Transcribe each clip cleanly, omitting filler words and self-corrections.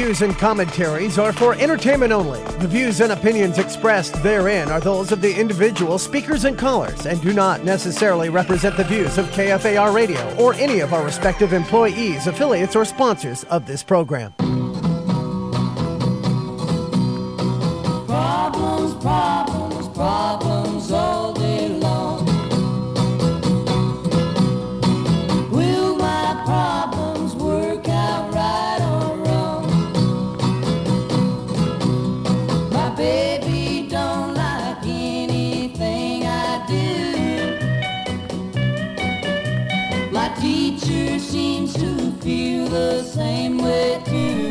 views and commentaries are for entertainment only. The views and opinions expressed therein are those of the individual speakers and callers and do not necessarily represent the views of KFAR Radio or any of our respective employees, affiliates, or sponsors of this program. Problems, problems, problems all day long. Will my problems work out right or wrong? My baby don't like anything I do. My teacher seems to feel the same way too.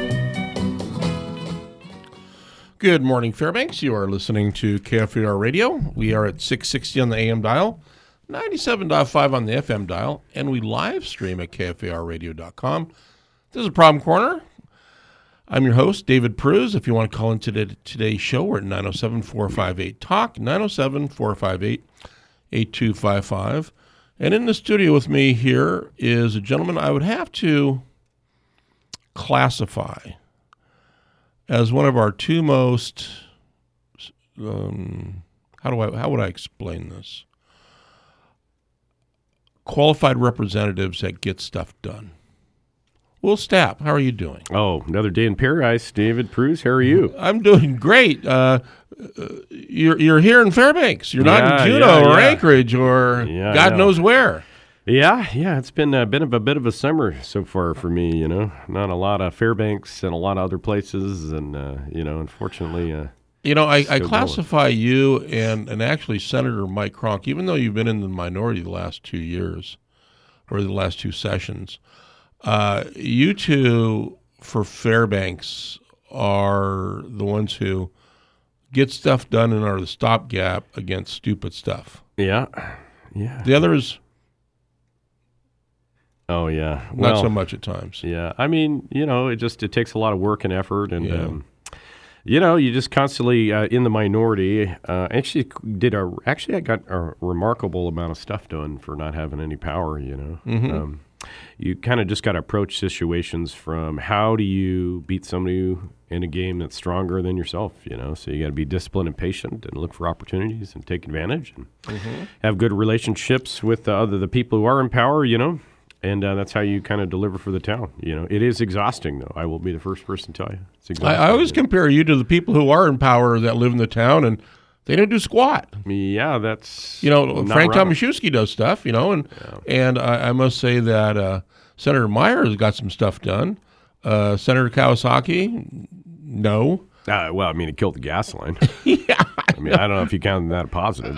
Good morning, Fairbanks. You are listening to KFAR Radio. We are at 660 on the AM dial, 97.5 on the FM dial, and we live stream at KFARradio.com. This is a Problem Corner. I'm your host, David Pruz. If you want to call into today's show, we're at 907-458-TALK, 907-458-8255. And in the studio with me here is a gentleman I would have to classify as one of our two most, how would I explain this? Qualified representatives that get stuff done. Will Stapp, how are you doing? Oh, another day in paradise. David Pruz, how are you? I'm doing great. You're here in Fairbanks. You're not in Juneau or Anchorage or God knows where. Yeah, it's been a bit of a summer so far for me, you know. Not a lot of Fairbanks and a lot of other places, and, unfortunately... I classify you and actually Senator Mike Cronk, even though you've been in the minority the last 2 years, or the last two sessions, you two for Fairbanks are the ones who get stuff done and are the stopgap against stupid stuff. Yeah. The others... Oh, yeah. Not so much at times. Yeah. I mean, it takes a lot of work and effort. And, you just constantly in the minority. I got a remarkable amount of stuff done for not having any power, Mm-hmm. You kind of just got to approach situations from how do you beat somebody in a game that's stronger than yourself, So you got to be disciplined and patient and look for opportunities and take advantage and have good relationships with the people who are in power, And that's how you kind of deliver for the town. It is exhausting, though. I will be the first person to tell you. It's exhausting. I always compare you to the people who are in power that live in the town, and they don't do squat. Yeah, that's Frank Tomaszewski does stuff, and I must say that Senator Meyer has got some stuff done. Senator Kawasaki, no. He killed the gas line. Yeah. I don't know if you count that positive.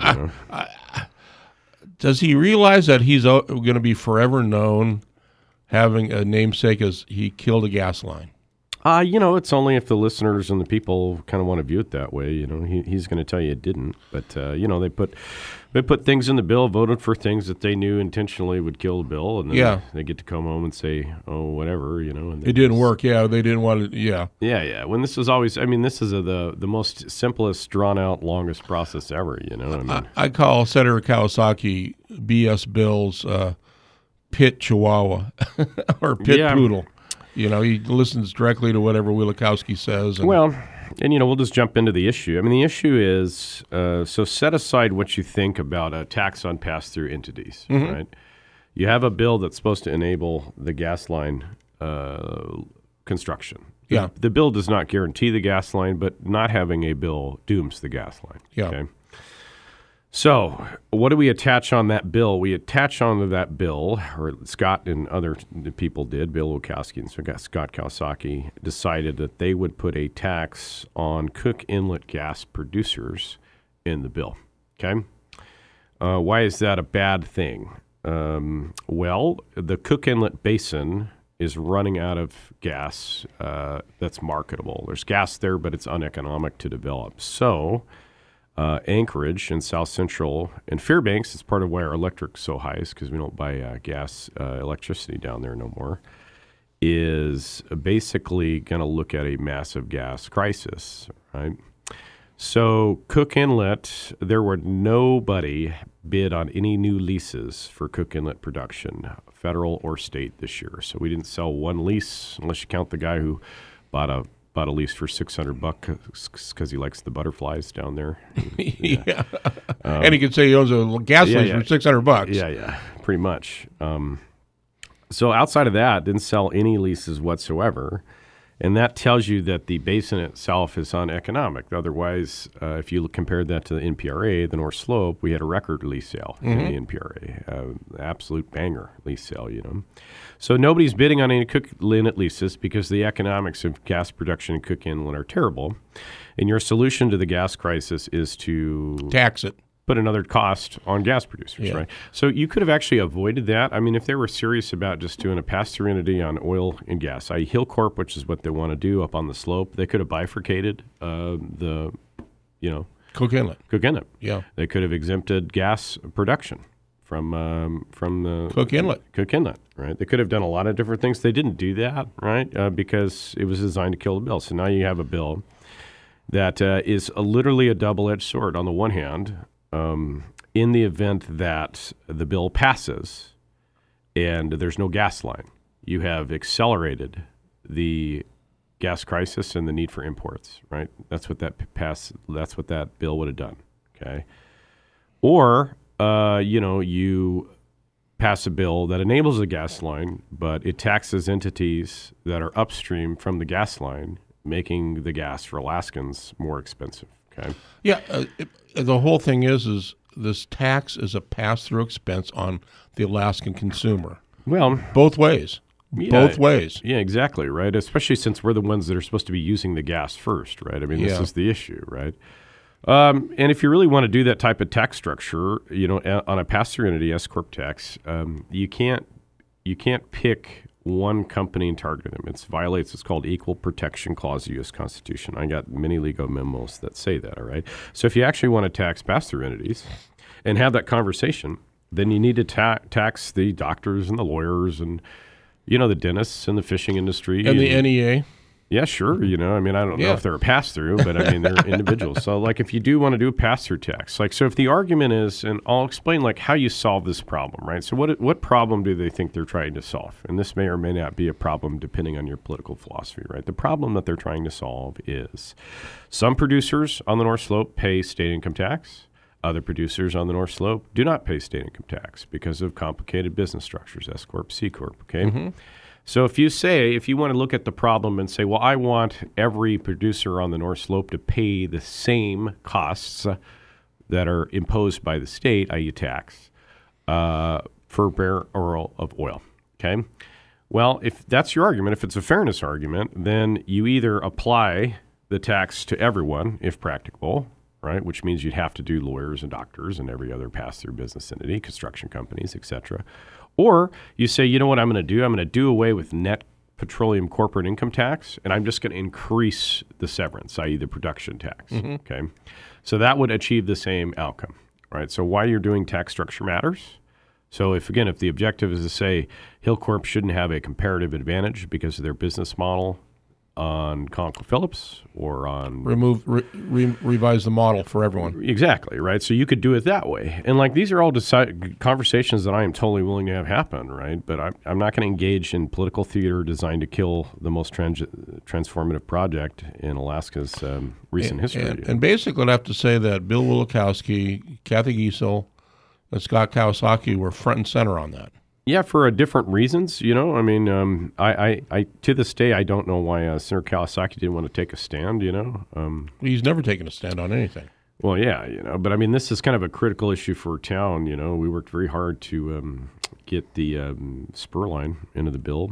Does he realize that he's going to be forever known having a namesake as he killed a gas line? It's only if the listeners and the people kind of want to view it that way. He's going to tell you it didn't. But, they put things in the bill, voted for things that they knew intentionally would kill the bill. And then they get to come home and say, oh, whatever, And it didn't work. Yeah, they didn't want it. Yeah. Yeah. When this is always, this is the most simplest, drawn out, longest process ever, I call Senator Kawasaki BS Bill's pit chihuahua or pit poodle. He listens directly to whatever Wielechowski says. And we'll just jump into the issue. The issue is, so set aside what you think about a tax on pass-through entities, right? You have a bill that's supposed to enable the gas line construction. Yeah. The bill does not guarantee the gas line, but not having a bill dooms the gas line. Yeah. Okay? So what do we attach on that bill? We attach onto that bill, or Scott and other people did, Bill Wielechowski and Scott Kawasaki, decided that they would put a tax on Cook Inlet gas producers in the bill. Okay? Why is that a bad thing? The Cook Inlet Basin is running out of gas that's marketable. There's gas there, but it's uneconomic to develop. So Anchorage and South Central and Fairbanks, it's part of why our electric's so high, is because we don't buy electricity down there no more, is basically going to look at a massive gas crisis, right? So Cook Inlet, there were nobody bid on any new leases for Cook Inlet production, federal or state, this year. So we didn't sell one lease, unless you count the guy who bought a lease for $600 because he likes the butterflies down there. Yeah. And he could say he owns a gas lease for $600. Yeah, pretty much. So outside of that, didn't sell any leases whatsoever. And that tells you that the basin itself is uneconomic. Otherwise, if you compared that to the NPRA, the North Slope, we had a record lease sale in the NPRA, absolute banger lease sale, So nobody's bidding on any Cook Inlet leases because the economics of gas production in Cook Inlet are terrible. And your solution to the gas crisis is to tax it. Put another cost on gas producers, right? So you could have actually avoided that. I mean, if they were serious about just doing a pass-through entity on oil and gas, i.e. Hillcorp, which is what they want to do up on the slope, they could have bifurcated the Cook Inlet. Yeah. They could have exempted gas production from the Cook Inlet, right? They could have done a lot of different things. They didn't do that, right? Because it was designed to kill the bill. So now you have a bill that is literally a double-edged sword. On the one hand, in the event that the bill passes and there's no gas line, you have accelerated the gas crisis and the need for imports, right? That's what that's what that bill would have done, okay? Or, you pass a bill that enables a gas line, but it taxes entities that are upstream from the gas line, making the gas for Alaskans more expensive, okay? Yeah, the whole thing is this tax is a pass-through expense on the Alaskan consumer. Well, both ways. Both ways. Yeah, exactly, right? Especially since we're the ones that are supposed to be using the gas first, right? I mean, this is the issue, right? And if you really want to do that type of tax structure, on a pass-through entity, S-corp tax, you can't pick one company and target them. It violates what's called Equal Protection Clause of the U.S. Constitution. I got many legal memos that say that, all right? So if you actually want to tax pass-through entities and have that conversation, then you need to tax the doctors and the lawyers and, the dentists and the fishing industry. And the NEA. Yeah, sure. I don't know if they're a pass-through, but I mean, they're individuals. So if you do want to do a pass-through tax, so if the argument is, and I'll explain how you solve this problem, right? So what problem do they think they're trying to solve? And this may or may not be a problem depending on your political philosophy, right? The problem that they're trying to solve is some producers on the North Slope pay state income tax. Other producers on the North Slope do not pay state income tax because of complicated business structures, S-corp, C-corp, okay? Mm-hmm. So if you want to look at the problem and say, well, I want every producer on the North Slope to pay the same costs that are imposed by the state, i.e. tax, for a barrel of oil, okay? Well, if that's your argument, if it's a fairness argument, then you either apply the tax to everyone, if practicable, right, which means you'd have to do lawyers and doctors and every other pass-through business entity, construction companies, et cetera. Or you say, you know what I'm going to do? I'm going to do away with net petroleum corporate income tax, and I'm just going to increase the severance, i.e. the production tax, okay? So that would achieve the same outcome, right? So why you're doing tax structure matters. So if the objective is to say Hillcorp shouldn't have a comparative advantage because of their business model on ConocoPhillips or on revise the model for everyone. Exactly, right? So you could do it that way. And these are all conversations that I am totally willing to have happen, right? But I'm not going to engage in political theater designed to kill the most transformative project in Alaska's recent history. And basically I'd have to say that Bill Wielechowski, Kathy Giessel, and Scott Kawasaki were front and center on that. Yeah, for different reasons, I mean, I to this day, I don't know why Senator Kawasaki didn't want to take a stand, He's never taken a stand on anything. Well, yeah, but I mean, this is kind of a critical issue for town, We worked very hard to get the spur line into the bill,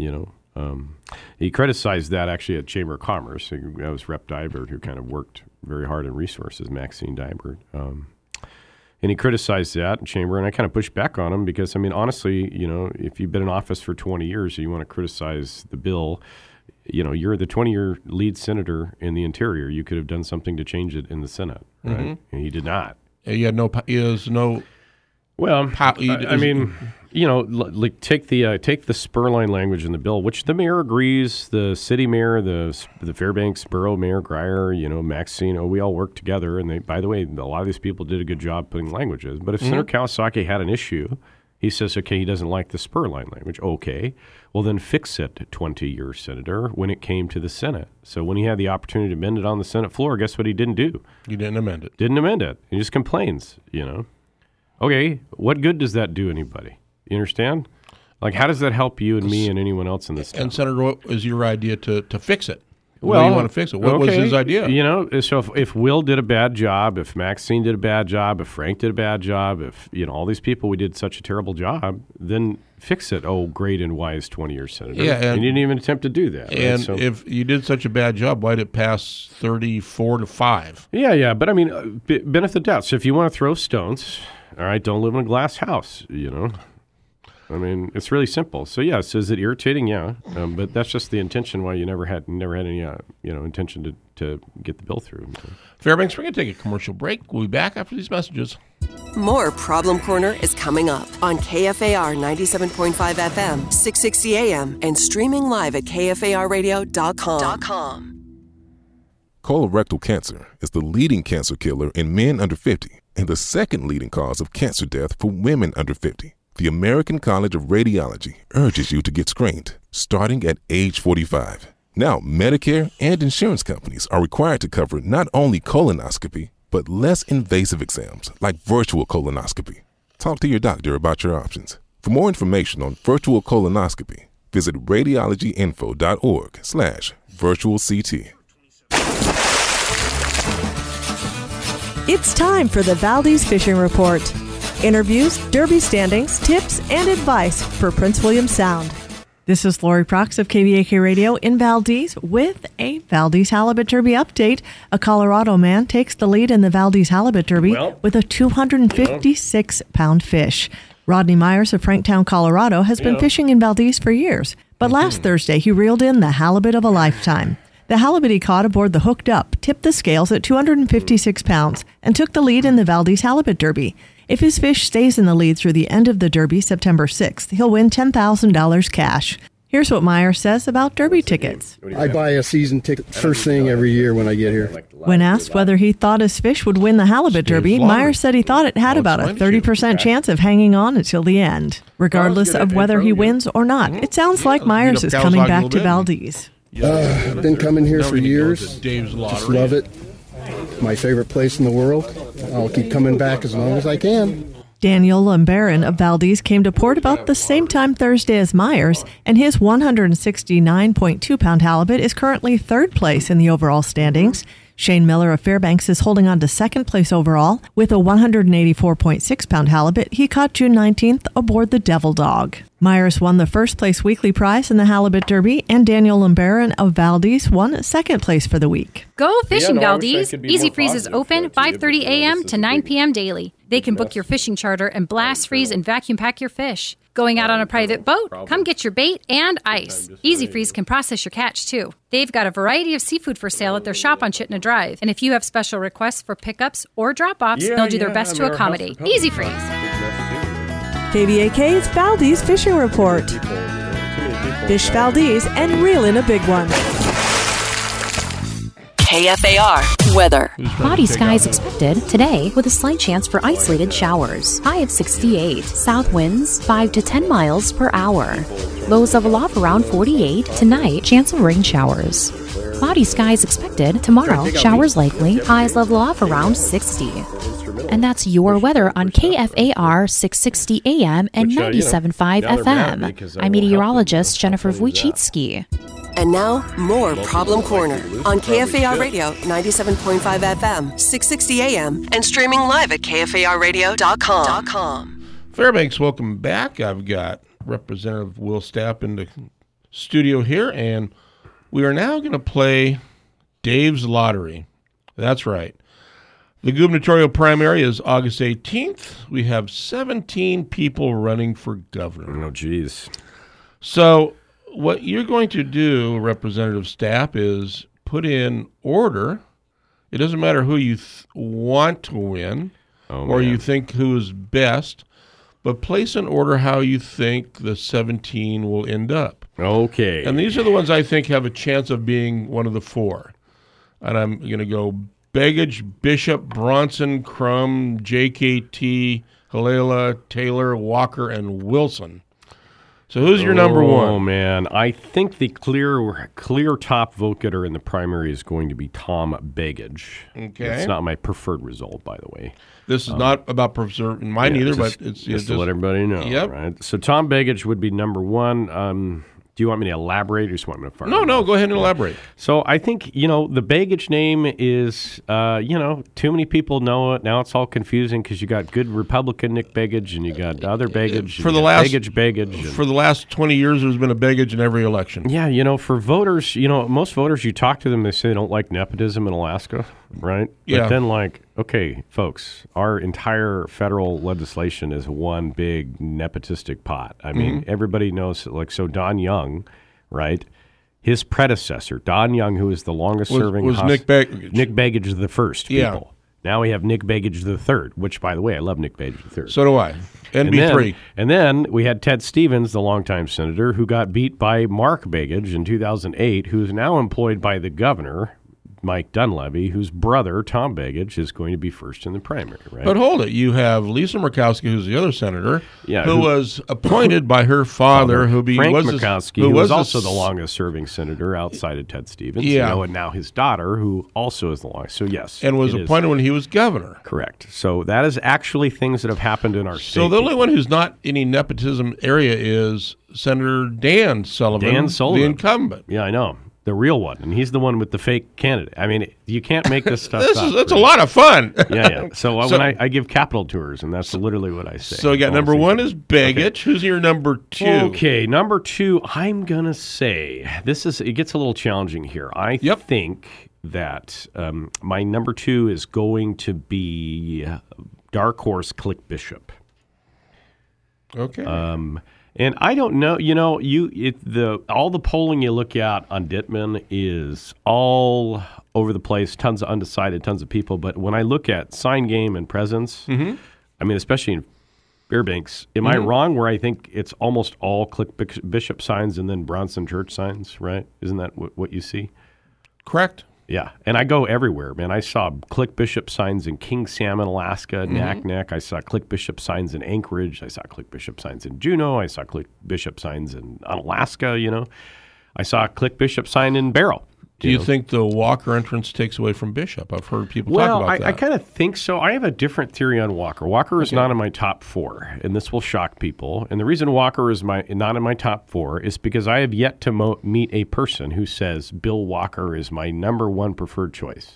He criticized that actually at Chamber of Commerce. That was Rep. Dybert, who kind of worked very hard in resources, Maxine Dybert. And he criticized that in Chamber, and I kind of pushed back on him because, I mean, honestly, if you've been in office for 20 years and you want to criticize the bill, you're the 20-year lead senator in the Interior. You could have done something to change it in the Senate, right? Mm-hmm. And he did not. He has no. Well, I mean, take the spur line language in the bill, which the mayor agrees, the city mayor, the Fairbanks Borough Mayor Grier, Maxine, we all work together. And by the way, a lot of these people did a good job putting languages. But if Senator Kawasaki had an issue, He says, okay, he doesn't like the spur line language. Okay, well then fix it, 20-year senator, when it came to the Senate. So when he had the opportunity to amend it on the Senate floor, guess what he didn't do? You didn't amend it. Didn't amend it. He just complains, Okay, what good does that do anybody? You understand? Like, how does that help you and me and anyone else in this town? And Senator, what was your idea to fix it? Well, do you want to fix it? What was his idea? So if Will did a bad job, if Maxine did a bad job, if Frank did a bad job, if, all these people, we did such a terrible job, then fix it, great and wise 20-year senator. Yeah, and you didn't even attempt to do that. Right? And if you did such a bad job, why did it pass 34-5? Yeah, but I mean, benefit of the doubt. So if you want to throw stones, all right, don't live in a glass house, I mean, it's really simple. So, yes, is it irritating? Yeah. But that's just the intention why you never had any, intention to get the bill through. Fairbanks, we're going to take a commercial break. We'll be back after these messages. More Problem Corner is coming up on KFAR 97.5 FM, 660 AM, and streaming live at KFARradio.com. Colorectal cancer is the leading cancer killer in men under 50 and the second leading cause of cancer death for women under 50. The American College of Radiology urges you to get screened, starting at age 45. Now, Medicare and insurance companies are required to cover not only colonoscopy, but less invasive exams like virtual colonoscopy. Talk to your doctor about your options. For more information on virtual colonoscopy, visit radiologyinfo.org/virtualct. It's time for the Valdez Fishing Report. Interviews, derby standings, tips, and advice for Prince William Sound. This is Lori Prox of KVAK Radio in Valdez with a Valdez Halibut Derby update. A Colorado man takes the lead in the Valdez Halibut Derby with a 256-pound fish. Rodney Myers of Franktown, Colorado, has been fishing in Valdez for years, but last Thursday he reeled in the halibut of a lifetime. The halibut he caught aboard the Hooked Up tipped the scales at 256 pounds and took the lead in the Valdez Halibut Derby. If his fish stays in the lead through the end of the Derby, September 6th, he'll win $10,000 cash. Here's what Myers says about Derby tickets. I buy a season ticket first thing every year when I get here. When asked whether he thought his fish would win the Halibut Derby, Myers said he thought it had about a 30% chance of hanging on until the end. Regardless of whether he wins or not, it sounds like Myers is coming back to Valdez. Been coming here for years. Just love it. My favorite place in the world. I'll keep coming back as long as I can. Daniel Lembaron of Valdez came to port about the same time Thursday as Myers, and his 169.2-pound halibut is currently third place in the overall standings. Shane Miller of Fairbanks is holding on to second place overall with a 184.6-pound halibut he caught June 19th aboard the Devil Dog. Myers won the first place weekly prize in the Halibut Derby, and Daniel Lembaron of Valdez won second place for the week. Go fishing, Valdez. Easy Freeze is open 5:30 a.m. to 9 p.m. daily. They can book your fishing charter and blast freeze and vacuum pack your fish. Going out on a private boat? Come get your bait and ice. Easy Freeze can process your catch, too. They've got a variety of seafood for sale at their shop on Chittenden Drive. And if you have special requests for pickups or drop-offs, they'll do their best to accommodate. Easy Freeze. KVAK's Valdez Fishing Report. Fish Valdez and reel in a big one. KFAR weather. Cloudy skies expected today with a slight chance for isolated showers. High of 68. South winds 5 to 10 miles per hour. Lows level off around 48. Tonight, chance of rain showers. Cloudy skies expected tomorrow. Showers likely. Highs level off around 60. And that's your weather on KFAR 660 AM and 97.5 FM. I'm meteorologist Jennifer Wojcicki. And now, more Problem Corner on KFAR Radio 97.5 FM, 660 AM, and streaming live at KFARradio.com. Fairbanks, welcome back. I've got Representative Will Stapp in the studio here, and we are now going to play Dave's Lottery. That's right. The gubernatorial primary is August 18th. We have 17 people running for governor. Oh, geez. So what you're going to do, Representative Stapp, is put in order. It doesn't matter who you want to win you think who is best, but place in order how you think the 17 will end up. Okay. And these are the ones I think have a chance of being one of the four. And I'm going to go Begich, Bishop, Bronson, Crum, JKT, Halala, Taylor, Walker, and Wilson. So who's your number one? Oh, man. I think the clear top vote getter in the primary is going to be Tom Begich. Okay. It's not my preferred result, by the way. This is not about preserving mine either, but it's just to let everybody know. Yep. Right? So Tom Begich would be number one. Do you want me to elaborate or just want me to fire? No, go ahead and elaborate. So I think, the Begich name is, too many people know it. Now it's all confusing because you got good Republican Nick Begich and you got other Begich. For the last 20 years, there's been a Begich in every election. Yeah, for voters, most voters, you talk to them, they say they don't like nepotism in Alaska, right? Yeah. But then okay, folks, our entire federal legislation is one big nepotistic pot. I mean, everybody knows, so Don Young, right? His predecessor, Don Young, who is the longest-serving... Was Nick Begich. Nick Begich the first, yeah. People. Now we have Nick Begich the third, which, by the way, I love Nick Begich the third. So do I. NB3. And then we had Ted Stevens, the longtime senator, who got beat by Mark Begich in 2008, who is now employed by the governor, Mike Dunleavy, whose brother, Tom Begich, is going to be first in the primary, right? But hold it. You have Lisa Murkowski, who's the other senator, yeah, who was appointed by her father, Frank Murkowski, who was also the longest-serving senator outside of Ted Stevens. Yeah. And now his daughter, who also is the longest. So, yes. And was appointed when he was governor. Correct. So that is actually things that have happened in our state. So the only one who's not any nepotism area is Senator Dan Sullivan, the incumbent. Yeah, I know. The real one, and he's the one with the fake candidate. I mean, you can't make this stuff up. That's a lot of fun. Yeah. So when I give Capitol tours, and that's literally what I say. So you got number one is Begich. Okay. Who's your number two? Okay, number two, I'm going to say, it gets a little challenging here. I think that my number two is going to be dark horse Click Bishop. Okay. And I don't know, all the polling you look at on Dittman is all over the place, tons of undecided, tons of people. But when I look at sign game and presence, I mean, especially in Fairbanks, am I wrong where I think it's almost all Click Bishop signs and then Bronson Church signs, right? Isn't that what you see? Correct. Yeah, and I go everywhere, man. I saw Click Bishop signs in King Salmon, Alaska, Naknek. I saw Click Bishop signs in Anchorage. I saw Click Bishop signs in Juneau. I saw Click Bishop signs in Alaska, I saw a Click Bishop sign in Barrow. Do you think the Walker entrance takes away from Bishop? I've heard people talk about that. Well, I kind of think so. I have a different theory on Walker. Walker is not in my top four, and this will shock people. And the reason Walker is not in my top four is because I have yet to meet a person who says Bill Walker is my number one preferred choice.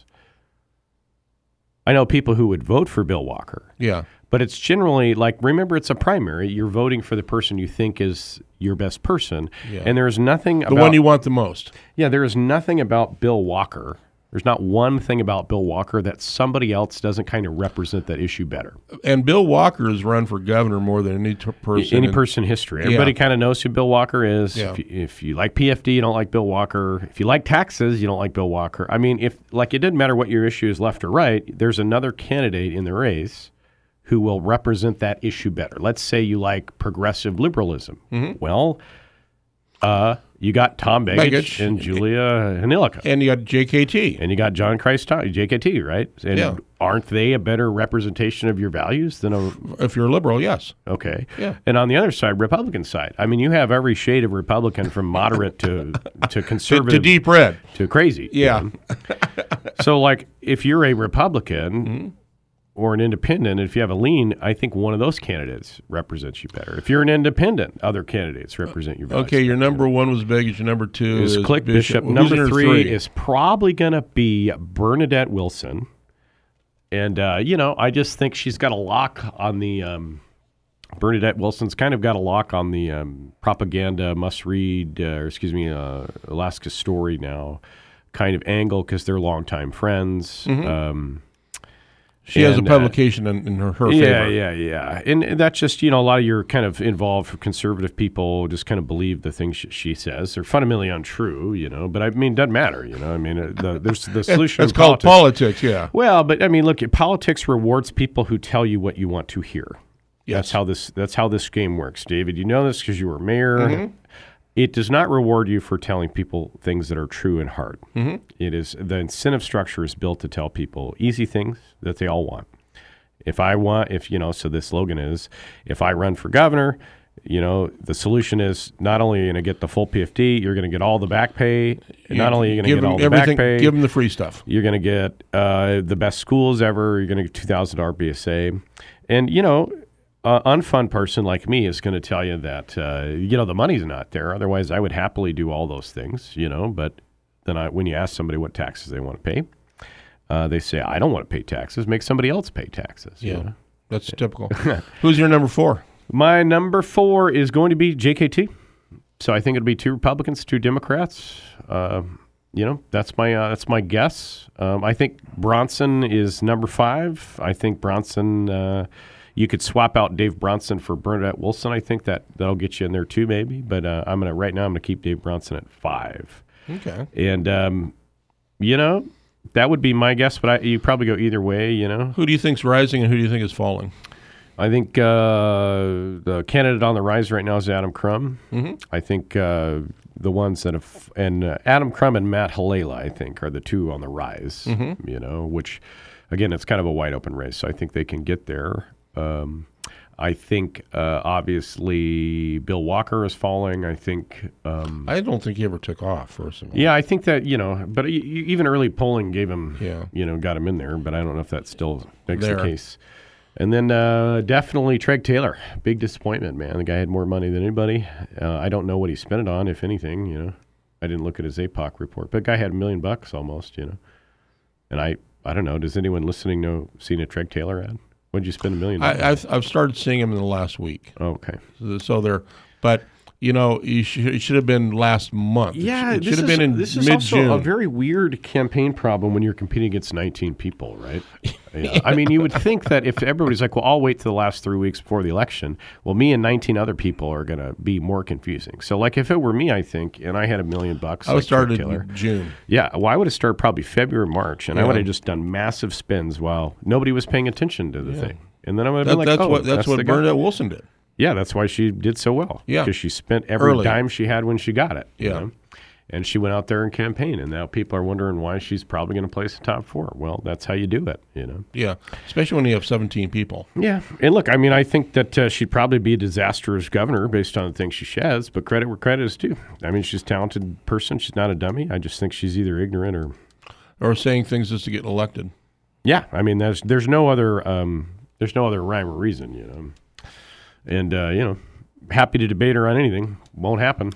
I know people who would vote for Bill Walker. Yeah. But it's generally remember, it's a primary. You're voting for the person you think is your best person. Yeah. And there's nothing about... The one you want the most. Yeah, there is nothing about Bill Walker. There's not one thing about Bill Walker that somebody else doesn't kind of represent that issue better. And Bill Walker has run for governor more than any person in history. Everybody kind of knows who Bill Walker is. Yeah. If you like PFD, you don't like Bill Walker. If you like taxes, you don't like Bill Walker. I mean, it doesn't matter what your issue is, left or right, there's another candidate in the race who will represent that issue better. Let's say you like progressive liberalism. Well, you got Tom Begich and Julia Hanilika. And you got JKT. And you got John Christ, JKT, right? And aren't they a better representation of your values than if you're a liberal, yes. Okay. Yeah. And on the other side, Republican side. I mean, you have every shade of Republican from moderate to conservative. to deep red. To crazy. Yeah. So, if you're a Republican... or an independent, if you have a lean, I think one of those candidates represents you better. If you're an independent, other candidates represent your values. Okay, your number one was Begich, your number two is Click Bishop. Number three is probably going to be Bernadette Wilson. And, I just think she's got a lock on the Bernadette Wilson's kind of got a lock on the propaganda must-read, Alaska Story now kind of angle because they're longtime friends. She has a publication in her favor. Yeah. And that's just, a lot of your kind of involved conservative people just kind of believe the things she says. They're fundamentally untrue, but I mean, it doesn't matter, I mean, there's the solution. It's called politics, yeah. Well, but I mean, look, politics rewards people who tell you what you want to hear. Yes. That's how this game works, David. You know this because you were mayor. It does not reward you for telling people things that are true and hard. It is the incentive structure is built to tell people easy things that they all want. So the slogan is, if I run for governor, the solution is not only are you going to get the full PFD, you're going to get all the back pay. Not only are you going to get all the back pay, give them the free stuff. You're going to get the best schools ever. You're going to get $2,000 BSA. And, an unfun person like me is going to tell you that, the money's not there. Otherwise, I would happily do all those things, But then when you ask somebody what taxes they want to pay, they say, I don't want to pay taxes. Make somebody else pay taxes. Yeah, that's typical. Who's your number 4? My number 4 is going to be JKT. So I think it'll be 2 Republicans, 2 Democrats. That's my guess. I think Bronson is number 5. I think Bronson, you could swap out Dave Bronson for Bernadette Wilson. I think that'll get you in there too, maybe. But right now I'm gonna keep Dave Bronson at 5. Okay. And that would be my guess. But you probably go either way. Who do you think's rising and who do you think is falling? I think the candidate on the rise right now is Adam Crum. Mm-hmm. I think the ones that have, and Adam Crum and Matt Halala, I think, are the 2 on the rise, which, again, it's kind of a wide open race. So I think they can get there. I think, obviously, Bill Walker is falling. I think... I don't think he ever took off, first of all. Yeah, I think that, but even early polling gave him, got him in there, but I don't know if that still makes the case. And then definitely Treg Taylor. Big disappointment, man. The guy had more money than anybody. I don't know what he spent it on, if anything, I didn't look at his APOC report, but the guy had $1 million almost, And I don't know, does anyone listening seen a Treg Taylor ad? What did you spend $1 million on? I've started seeing him in the last week. Okay. So they're, but it should have been last month. Yeah, it should have been in mid-June. This is also a very weird campaign problem when you're competing against 19 people, right? Yeah. I mean, you would think that if everybody's like, well, I'll wait till the last 3 weeks before the election. Well, me and 19 other people are going to be more confusing. So, like, if it were me, I think, and I had $1 million, I would start in June. Yeah, well, I would have started probably February, March, and I would have just done massive spins while nobody was paying attention to the thing. And then I would have been like, that's what Bernadette Wilson did. Yeah, that's why she did so well. Yeah. Because she spent every dime she had when she got it. Yeah. And she went out there and campaigned, and now people are wondering why she's probably going to place the top 4. Well, that's how you do it, Yeah, especially when you have 17 people. Yeah. And look, I mean, I think that she'd probably be a disastrous governor based on the things she says, but credit where credit is due. I mean, she's a talented person. She's not a dummy. I just think she's either ignorant or saying things just to get elected. Yeah. I mean, there's no other rhyme or reason, And, happy to debate her on anything. Won't happen.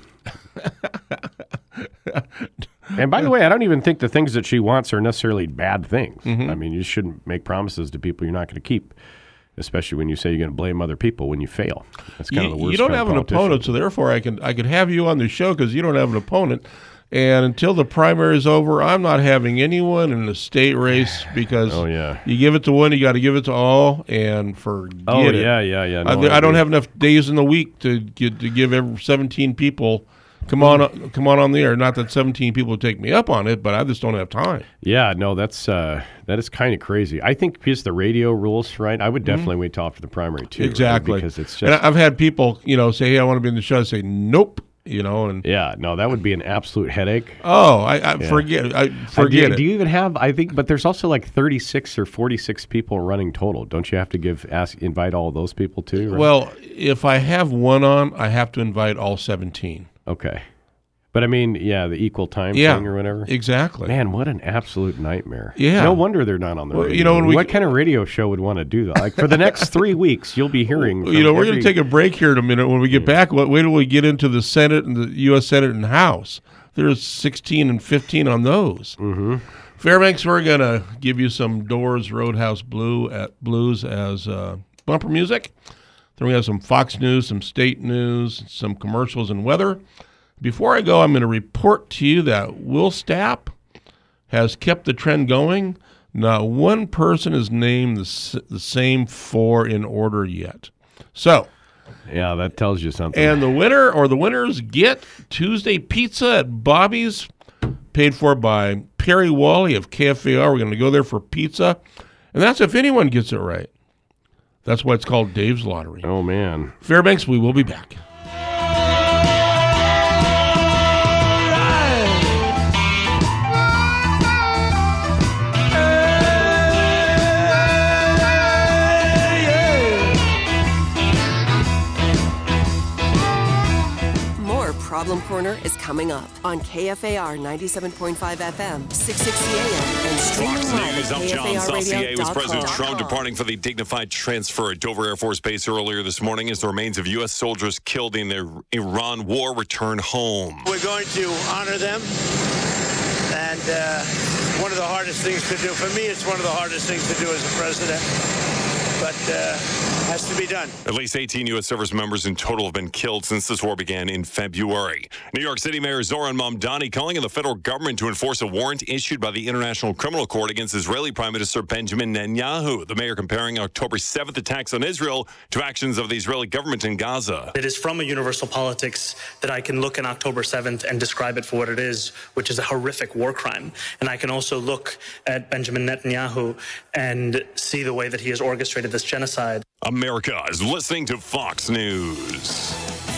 And by the way, I don't even think the things that she wants are necessarily bad things. Mm-hmm. I mean, you shouldn't make promises to people you're not going to keep, especially when you say you're going to blame other people when you fail. That's kind of the worst. You don't have an opponent, so therefore I could have you on the show because you don't have an opponent. And until the primary is over, I'm not having anyone in the state race because you give it to one, you got to give it to all, and forget it. Yeah. No, I don't have enough days in the week to give 17 people come on the air. Not that 17 people would take me up on it, but I just don't have time. Yeah, no, that is kind of crazy. I think because the radio rules, right? I would definitely wait till after the primary too. Exactly, right? Because it's just. And I've had people, say, "Hey, I want to be in the show." I say, "Nope." And that would be an absolute headache. Oh, I forget it. Do you even have? I think, but there's also like 36 or 46 people running total. Don't you have to invite all those people too? Right? Well, if I have one on, I have to invite all 17. Okay. But I mean, the equal time thing or whatever. Exactly. Man, what an absolute nightmare. Yeah. No wonder they're not on the radio. What kind of radio show would want to do that? Like for the next 3 weeks, you'll be hearing. We're going to take a break here in a minute. When we get back, wait till we get into the Senate and the U.S. Senate and House. There's 16 and 15 on those. Mm-hmm. Fairbanks, we're going to give you some Doors Roadhouse Blues as bumper music. Then we have some Fox News, some state news, some commercials and weather. Before I go, I'm going to report to you that Will Stapp has kept the trend going. Not one person has named the same 4 in order yet. So, yeah, that tells you something. And the winner or the winners get Tuesday pizza at Bobby's, paid for by Perry Wally of KFAR. We're going to go there for pizza, and that's if anyone gets it right. That's why it's called Dave's Lottery. Oh, man. Fairbanks, we will be back. Corner is coming up on KFAR 97.5 FM, 660 AM, and streaming live at I'm John Saucier. Was President KFARradio.com. Trump departing for the dignified transfer at Dover Air Force Base earlier this morning as the remains of U.S. soldiers killed in the Iran war return home. We're going to honor them, and one of the hardest things to do. For me, it's one of the hardest things to do as a president, but has to be done. At least 18 U.S. service members in total have been killed since this war began in February. New York City Mayor Zoran Mamdani calling on the federal government to enforce a warrant issued by the International Criminal Court against Israeli Prime Minister Benjamin Netanyahu. The mayor comparing October 7th attacks on Israel to actions of the Israeli government in Gaza. It is from a universal politics that I can look on October 7th and describe it for what it is, which is a horrific war crime. And I can also look at Benjamin Netanyahu and see the way that he has orchestrated this genocide. America is listening to Fox News.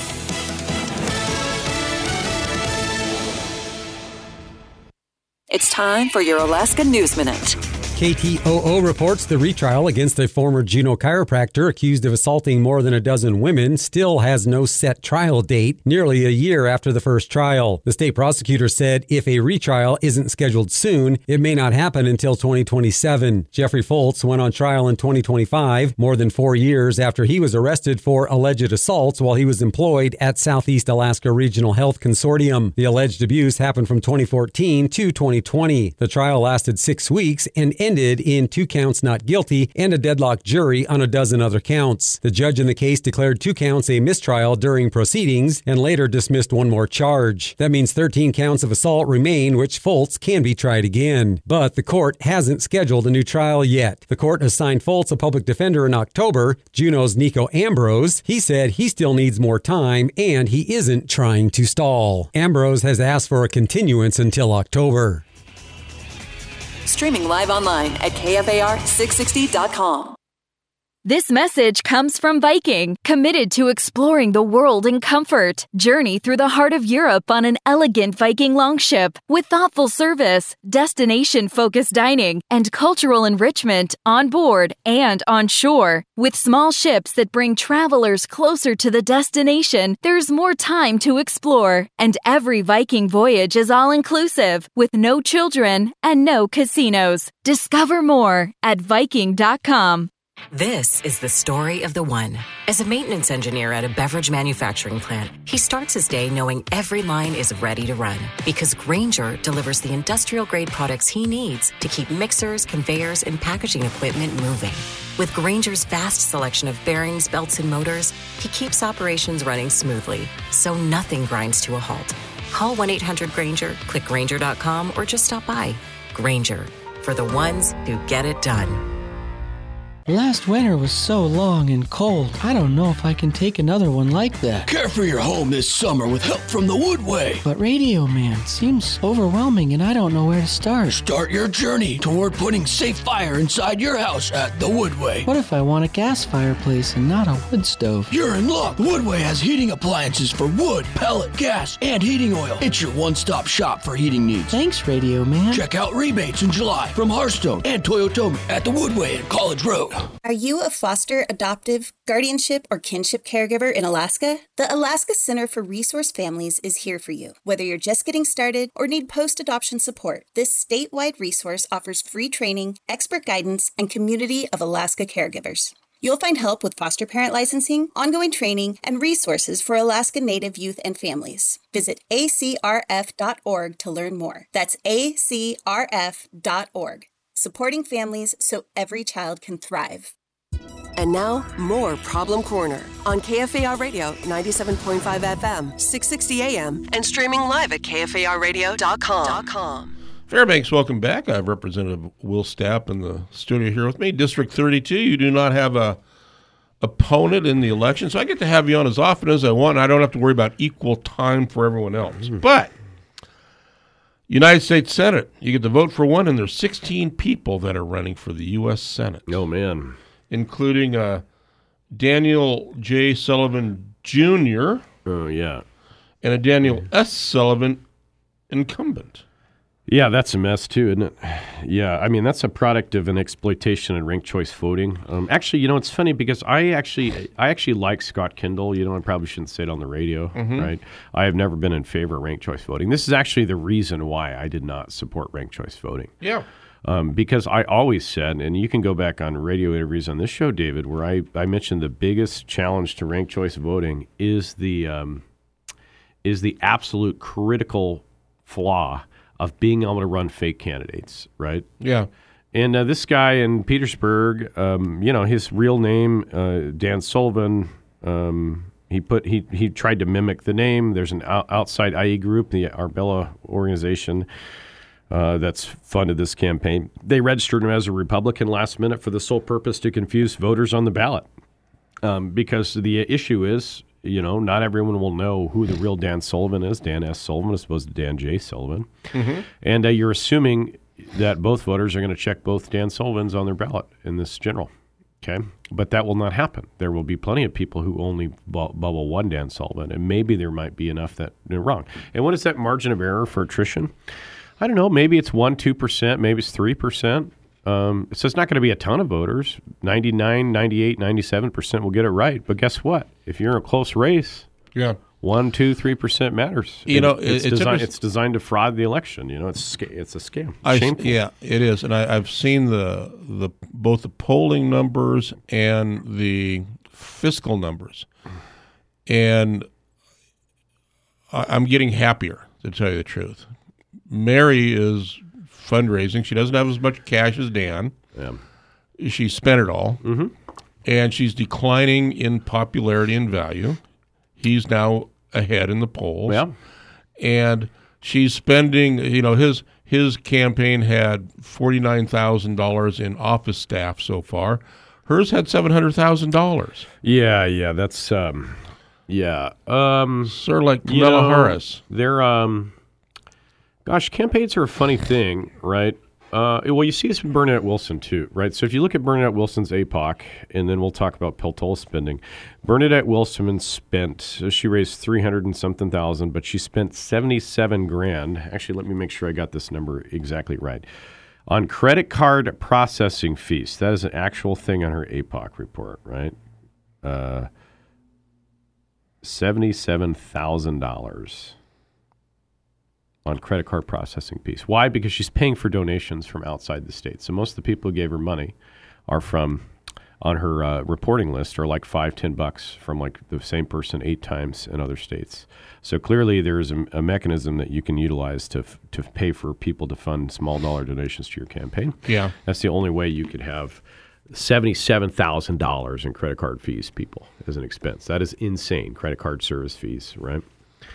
It's time for your Alaska News Minute. KTOO reports the retrial against a former Juneau chiropractor accused of assaulting more than a dozen women still has no set trial date, nearly a year after the first trial. The state prosecutor said if a retrial isn't scheduled soon, it may not happen until 2027. Jeffrey Foltz went on trial in 2025, more than 4 years after he was arrested for alleged assaults while he was employed at Southeast Alaska Regional Health Consortium. The alleged abuse happened from 2014 to 2020. The trial lasted 6 weeks and ended in 2 counts not guilty and a deadlocked jury on a dozen other counts. The judge in the case declared 2 counts a mistrial during proceedings and later dismissed 1 more charge. That means 13 counts of assault remain, which Foltz can be tried again. But the court hasn't scheduled a new trial yet. The court assigned Foltz a public defender in October, Juneau's Nico Ambrose. He said he still needs more time and he isn't trying to stall. Ambrose has asked for a continuance until October. Streaming live online at KFAR660.com. This message comes from Viking, committed to exploring the world in comfort. Journey through the heart of Europe on an elegant Viking longship with thoughtful service, destination-focused dining, and cultural enrichment on board and on shore. With small ships that bring travelers closer to the destination, there's more time to explore. And every Viking voyage is all-inclusive, with no children and no casinos. Discover more at Viking.com. This is the story of the one. As a maintenance engineer at a beverage manufacturing plant, he starts his day knowing every line is ready to run because Grainger delivers the industrial-grade products he needs to keep mixers, conveyors, and packaging equipment moving. With Grainger's vast selection of bearings, belts, and motors, he keeps operations running smoothly, so nothing grinds to a halt. Call 1-800-GRAINGER, click Grainger.com, or just stop by. Grainger, for the ones who get it done. Last winter was so long and cold, I don't know if I can take another one like that. Care for your home this summer with help from the Woodway. But Radio Man seems overwhelming and I don't know where to start. Start your journey toward putting safe fire inside your house at the Woodway. What if I want a gas fireplace and not a wood stove? You're in luck. The Woodway has heating appliances for wood, pellet, gas, and heating oil. It's your one-stop shop for heating needs. Thanks, Radio Man. Check out rebates in July from Hearthstone and Toyotomi at the Woodway at College Road. Are you a foster, adoptive, guardianship, or kinship caregiver in Alaska? The Alaska Center for Resource Families is here for you. Whether you're just getting started or need post-adoption support, this statewide resource offers free training, expert guidance, and community of Alaska caregivers. You'll find help with foster parent licensing, ongoing training, and resources for Alaska Native youth and families. Visit acrf.org to learn more. That's acrf.org. Supporting families so every child can thrive. And now, more Problem Corner on KFAR Radio 97.5 FM, 660 AM, and streaming live at KFARradio.com. Fairbanks, welcome back. I have Representative Will Stapp in the studio here with me. District 32, you do not have a opponent in the election, so I get to have you on as often as I want. I don't have to worry about equal time for everyone else. But United States Senate, you get to vote for one, and there's 16 people that are running for the U.S. Senate. Oh, man. Including Daniel J. Sullivan Jr. Oh, yeah. And a Daniel S. Sullivan incumbent. Yeah, that's a mess too, isn't it? Yeah, I mean, that's a product of an exploitation in ranked choice voting. Actually, it's funny because I actually like Scott Kendall. I probably shouldn't say it on the radio, right? I have never been in favor of ranked choice voting. This is actually the reason why I did not support ranked choice voting. Yeah. Because I always said, and you can go back on radio interviews on this show, David, where I mentioned the biggest challenge to ranked choice voting is the absolute critical flaw of being able to run fake candidates, right? Yeah. And this guy in Petersburg, his real name, Dan Sullivan, he tried to mimic the name. There's an outside IE group, the Arbella organization, that's funded this campaign. They registered him as a Republican last minute for the sole purpose to confuse voters on the ballot. Because the issue is, not everyone will know who the real Dan Sullivan is. Dan S. Sullivan as opposed to Dan J. Sullivan. And you're assuming that both voters are going to check both Dan Sullivans on their ballot in this general. Okay? But that will not happen. There will be plenty of people who only bubble one Dan Sullivan, and maybe there might be enough that they're wrong. And what is that margin of error for attrition? I don't know. Maybe it's 1-2%. Maybe it's 3%. So it's not going to be a ton of voters. 99, 98, 97% will get it right. But guess what? If you're in a close race, 1%, 2%, 3% matters. It's designed to fraud the election. It's a scam. Shameful. Yeah, it is. And I've seen the both the polling numbers and the fiscal numbers, and I'm getting happier, to tell you the truth. Mary is fundraising. She doesn't have as much cash as Dan. Yeah. She spent it all. And she's declining in popularity and value. He's now ahead in the polls. Yeah. And she's spending, his campaign had $49,000 in office staff so far. Hers had $700,000. Yeah, that's sort of like Kamala Harris. They're gosh, campaigns are a funny thing, right? Well, you see this with Bernadette Wilson, too, right? So if you look at Bernadette Wilson's APOC, and then we'll talk about Peltola spending. Bernadette Wilson she raised 300 and something thousand, but she spent $77,000. Actually, let me make sure I got this number exactly right. On credit card processing fees. That is an actual thing on her APOC report, right? $77,000. On credit card processing piece. Why? Because she's paying for donations from outside the state. So most of the people who gave her money are on her reporting list are like $5-10 from like the same person 8 times in other states. So clearly there is a mechanism that you can utilize to pay for people to fund small dollar donations to your campaign. Yeah. That's the only way you could have $77,000 in credit card fees, people, as an expense. That is insane. Credit card service fees, right?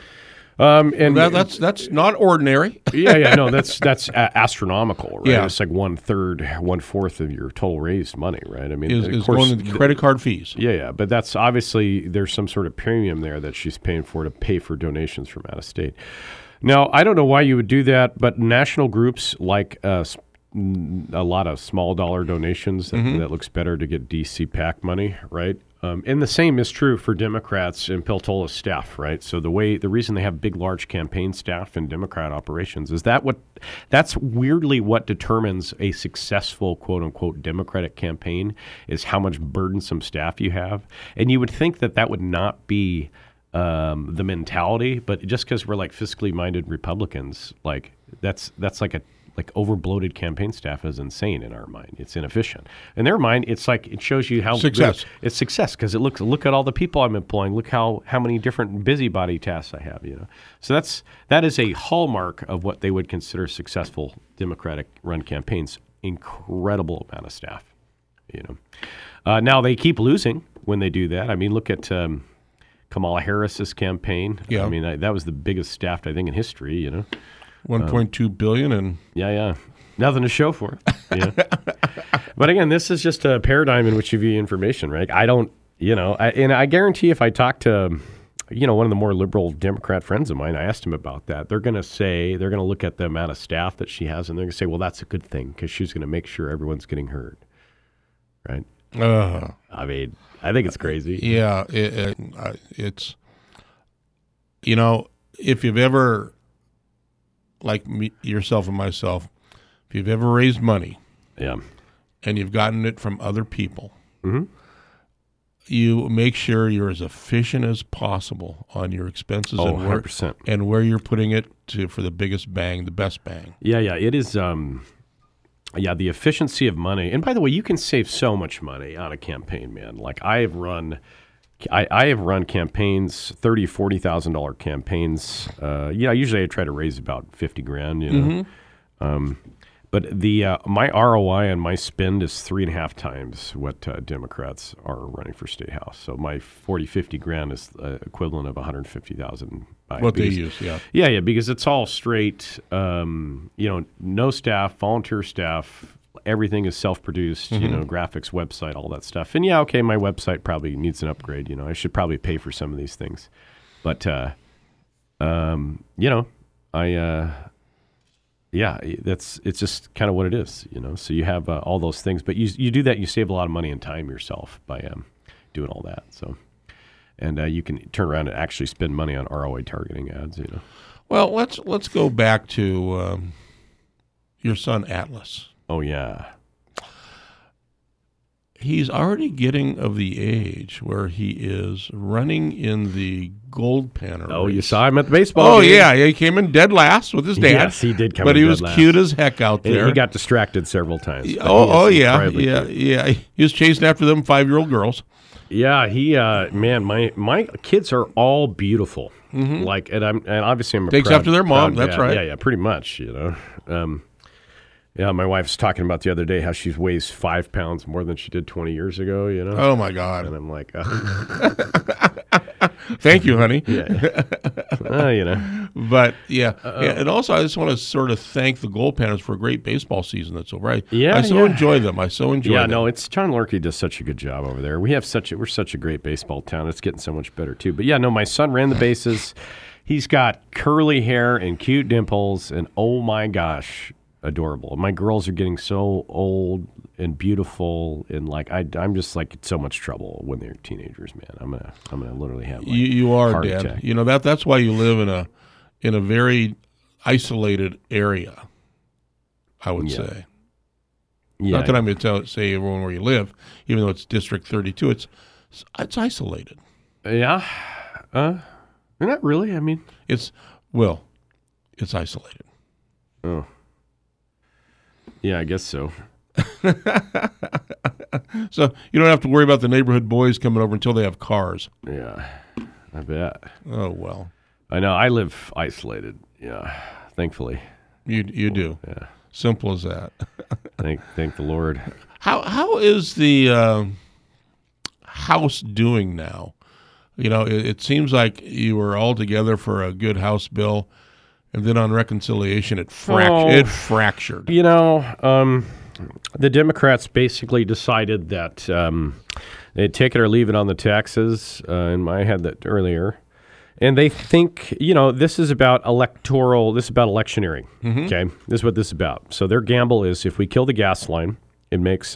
And that's not ordinary. No, that's astronomical, right? Yeah. It's like 1/4 of your total raised money, right? I mean, is going to credit card fees. Yeah, but that's obviously there's some sort of premium there that she's paying for to pay for donations from out of state. Now, I don't know why you would do that, but national groups like a lot of small dollar donations that looks better to get DC PAC money, right? And the same is true for Democrats and Peltola's staff, right? So the reason they have big, large campaign staff in Democrat operations is that's weirdly what determines a successful, quote unquote, Democratic campaign is how much burdensome staff you have. And you would think that would not be the mentality, but just because we're like fiscally minded Republicans, like that's like over-bloated campain staff is insane in our mind. It's inefficient. In their mind, it's like it shows you how success. It's success because look at all the people I'm employing. Look how many different busybody tasks I have. So that is a hallmark of what they would consider successful Democratic-run campaigns. Incredible amount of staff. Now they keep losing when they do that. I mean, look at Kamala Harris's campain. Yeah. I mean that was the biggest staffed I think in history. $1.2 billion and nothing to show for it. But again, this is just a paradigm in which you view information, right? I don't, and I guarantee if I talk to, one of the more liberal Democrat friends of mine, I asked him about that. They're going to look at the amount of staff that she has, and they're going to say, well, that's a good thing because she's going to make sure everyone's getting heard, right? I mean, I think it's crazy. Yeah, it's, if you've ever like yourself and myself, if you've ever raised money, and you've gotten it from other people, you make sure you're as efficient as possible on your expenses and 100%. And where you're putting it for the biggest bang, the best bang. Yeah, it is. The efficiency of money. And by the way, you can save so much money on a campaign, man. Like I have run campaigns, $30,000, $40,000 campaigns. Usually I try to raise about $50,000. But my ROI on my spend is 3.5 times what Democrats are running for state house. So my $40,000-$50,000 is equivalent of $150,000. What they use, yeah, because it's all straight. No staff, volunteer staff. Everything is self-produced. Graphics, website, all that stuff. And my website probably needs an upgrade. I should probably pay for some of these things, but it's just kind of what it is, So you have all those things, but you do that, you save a lot of money and time yourself by doing all that. So, and you can turn around and actually spend money on ROI targeting ads. Well, let's go back to your son Atlas. Oh yeah. He's already getting of the age where he is running in the Gold Panner race. Oh, you saw him at the baseball game. Yeah, he came in dead last with his dad. Yes, he did come in dead last. But he was last. Cute as heck out there. He got distracted several times. Yeah. He was chasing after them 5-year-old girls. Yeah, my kids are all beautiful. Like, and obviously I'm takes after their mom. That's right. Yeah, pretty much. Yeah, my wife's talking about the other day how she weighs 5 pounds more than she did 20 years ago, Oh, my God. And I'm like, thank you, honey. Yeah. But, and also I just want to sort of thank the Gold Panners for a great baseball season that's over. I enjoy them. I so enjoy them. Yeah, no, it's John Lurkey does such a good job over there. We're such a great baseball town. It's getting so much better, too. But, my son ran the bases. He's got curly hair and cute dimples, and oh, my gosh, adorable. My girls are getting so old and beautiful, and I'm just so much trouble when they're teenagers, man. I'm gonna literally have you are, heart Dad. attack. That's why you live in a very isolated area, I would say. Yeah. Not that I'm going to say everyone where you live, even though it's District 32. It's isolated. Yeah. Not really. I mean, it's isolated. Oh. Yeah, I guess so. So you don't have to worry about the neighborhood boys coming over until they have cars. Yeah, I bet. Oh, well. I know. I live isolated. Yeah, thankfully. You do. Yeah. Simple as that. Thank the Lord. How is the House doing now? It seems like you were all together for a good House bill. And then on reconciliation, it fractured. The Democrats basically decided that they'd take it or leave it on the taxes, and I had that earlier. And they think, this is about electioneering. Okay, this is what this is about. So their gamble is if we kill the gas line, it makes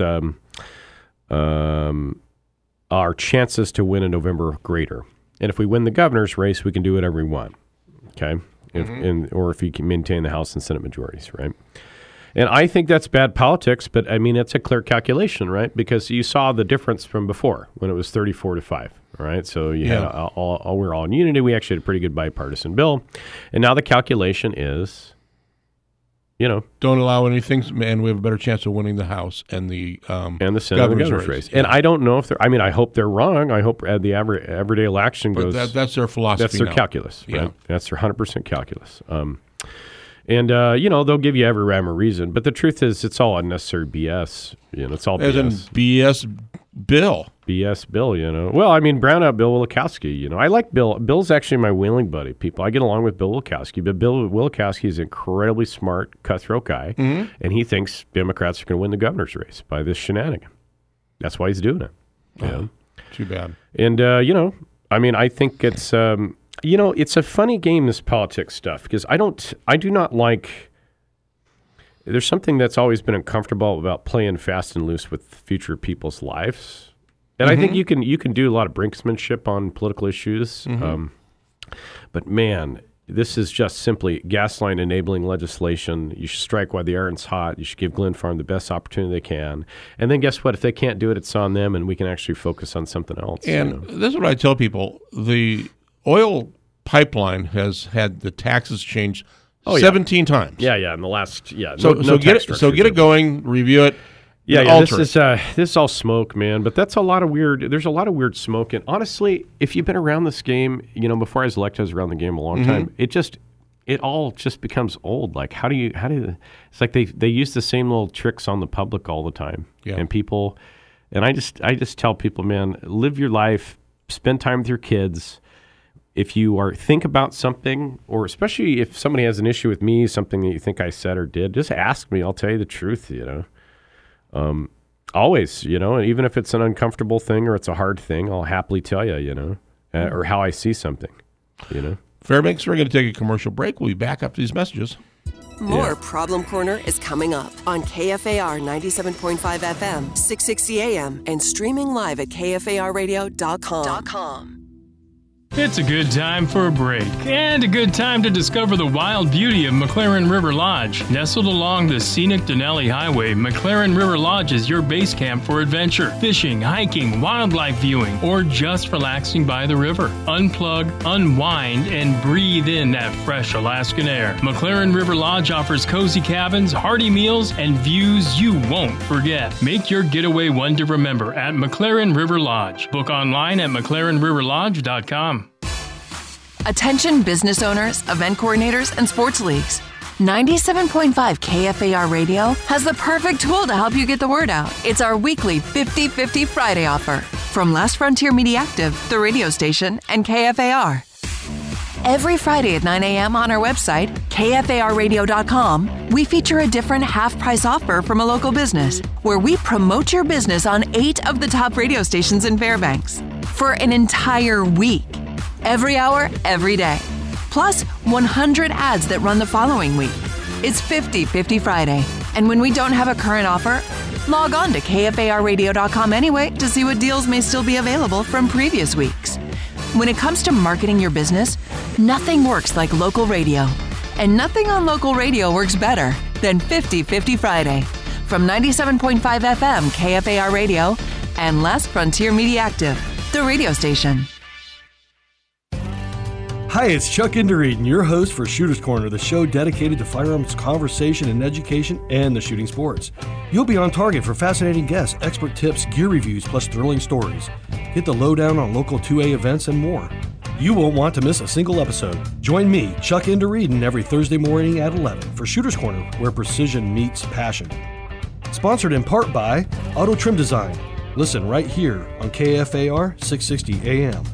our chances to win in November greater. And if we win the governor's race, we can do whatever we want. Okay. Or if you can maintain the House and Senate majorities, right? And I think that's bad politics, but I mean, it's a clear calculation, right? Because you saw the difference from before when it was 34-5, right? So you had we're all in unity. We actually had a pretty good bipartisan bill. And now the calculation is, don't allow anything, and we have a better chance of winning the House and the Senate governor's race. Yeah. And I don't know if I hope they're wrong. I hope the everyday election goes. But that's their philosophy. That's their calculus, right? Yeah. That's their 100% calculus. They'll give you every rhyme or reason, but the truth is, it's all unnecessary BS. It's all BS. As in BS bill. BS bill, Well, I mean, brown out Bill Wielkowski, I like Bill. Bill's actually my whaling buddy, people. I get along with Bill Wielkowski, but Bill Wielkowski is an incredibly smart, cutthroat guy, and he thinks Democrats are going to win the governor's race by this shenanigan. That's why he's doing it. Too bad. And, I think it's... it's a funny game, this politics stuff, because I do not like, there's something that's always been uncomfortable about playing fast and loose with future people's lives. And I think you can do a lot of brinksmanship on political issues. But man, this is just simply gas line enabling legislation. You should strike while the iron's hot. You should give Glen Farm the best opportunity they can. And then guess what? If they can't do it, it's on them, and we can actually focus on something else. And this is what I tell people. The oil pipeline has had the taxes changed 17 times. Yeah, in the last, So get it going, review it. This is all smoke, man. But that's a lot of weird. There's a lot of weird smoke. And honestly, if you've been around this game, before I was elected, I was around the game a long time. It all just becomes old. Like how do you? It's like they use the same little tricks on the public all the time. Yeah. And people, and I just tell people, man, live your life, spend time with your kids. If you think about something, or especially if somebody has an issue with me, something that you think I said or did, just ask me. I'll tell you the truth. Always, even if it's an uncomfortable thing or it's a hard thing, I'll happily tell you, or how I see something, Fairbanks, we're going to take a commercial break. We'll be back after these messages. More Problem Corner is coming up on KFAR 97.5 FM, 660 AM, and streaming live at KFARradio.com. It's a good time for a break and a good time to discover the wild beauty of McLaren River Lodge. Nestled along the scenic Denali Highway, McLaren River Lodge is your base camp for adventure, fishing, hiking, wildlife viewing, or just relaxing by the river. Unplug, unwind, and breathe in that fresh Alaskan air. McLaren River Lodge offers cozy cabins, hearty meals, and views you won't forget. Make your getaway one to remember at McLaren River Lodge. Book online at McLarenRiverLodge.com. Attention business owners, event coordinators, and sports leagues. 97.5 KFAR Radio has the perfect tool to help you get the word out. It's our weekly 50-50 Friday offer from Last Frontier Media Active, the radio station, and KFAR. Every Friday at 9 a.m. on our website, KFARradio.com, we feature a different half-price offer from a local business, where we promote your business on 8 of the top radio stations in Fairbanks for an entire week. Every hour, every day. Plus 100 ads that run the following week. It's 50-50 Friday. And when we don't have a current offer, log on to KFARradio.com anyway to see what deals may still be available from previous weeks. When it comes to marketing your business, nothing works like local radio. And nothing on local radio works better than 50-50 Friday. From 97.5 FM KFAR Radio and Last Frontier Media Active, the radio station. Hi, it's Chuck Indereden, your host for Shooter's Corner, the show dedicated to firearms conversation and education and the shooting sports. You'll be on target for fascinating guests, expert tips, gear reviews, plus thrilling stories. Get the lowdown on local 2A events and more. You won't want to miss a single episode. Join me, Chuck Indereden, every Thursday morning at 11 for Shooter's Corner, where precision meets passion. Sponsored in part by Auto Trim Design. Listen right here on KFAR 660 AM.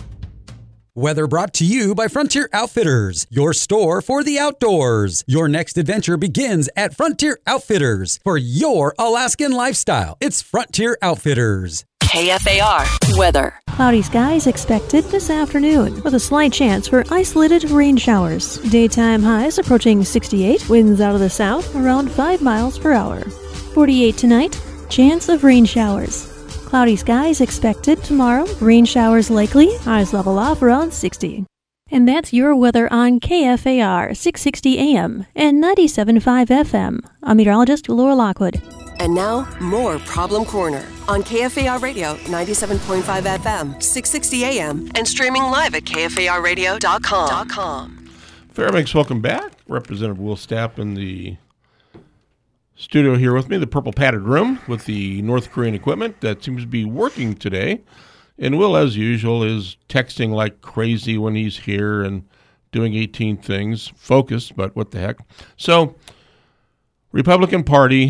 Weather brought to you by Frontier Outfitters, your store for the outdoors. Your next adventure begins at Frontier Outfitters. For your Alaskan lifestyle, it's Frontier Outfitters. KFAR weather. Cloudy skies expected this afternoon with a slight chance for isolated rain showers. Daytime highs approaching 68, winds out of the south around 5 miles per hour. 48 tonight, chance of rain showers. Cloudy skies expected tomorrow, rain showers likely, highs level off around 60. And that's your weather on KFAR 660 AM and 97.5 FM. I'm meteorologist Laura Lockwood. And now, more Problem Corner on KFAR Radio 97.5 FM, 660 AM, and streaming live at KFARradio.com. Fairbanks, welcome back. Representative Will Stapp in the studio here with me, the purple padded room with the North Korean equipment that seems to be working today. And Will, as usual, is texting like crazy when he's here and doing 18 things. Focused, but what the heck. So, Republican Party